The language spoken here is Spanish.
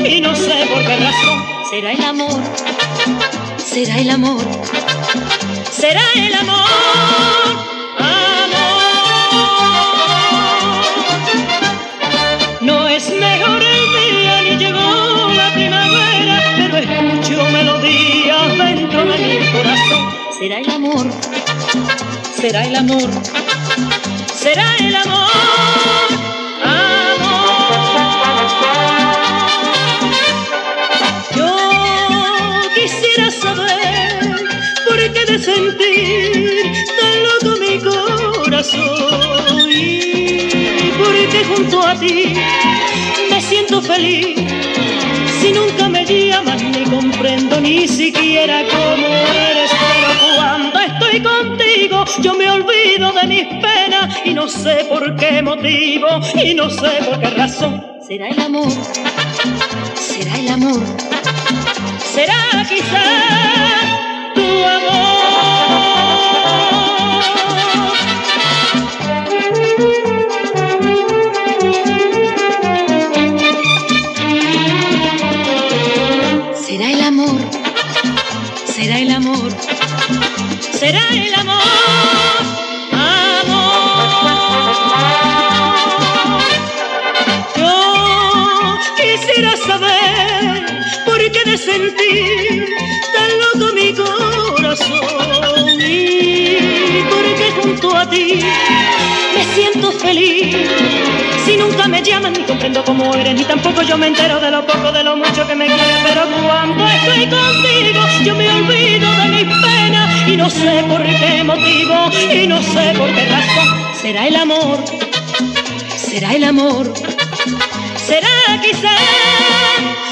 y no sé por qué razón. Será el amor, será el amor, será el amor. No es mejor el día ni llegó la primavera, pero escucho melodías dentro de mi corazón. Será el amor, será el amor, será el amor, amor. Yo quisiera saber por qué de sentir tan loco mi corazón y por qué junto a ti me siento feliz. Si nunca me llamas ni comprendo ni siquiera cómo eres, pero cuando estoy contigo yo me olvido de mis penas y no sé por qué motivo y no sé por qué razón. Será el amor, será el amor, será quizás tu amor. Será el amor, será el amor, será el amor, amor. Yo quisiera saber por qué de sentir tan loco mi corazón y por qué junto a ti me siento feliz. Si nunca me llaman ni comprendo cómo eres, ni tampoco yo me entero de lo poco, de lo mucho que me quieres, pero cuando estoy contigo yo me olvido de mis penas y no sé por qué motivo y no sé por qué razón. Será el amor, será el amor, será quizás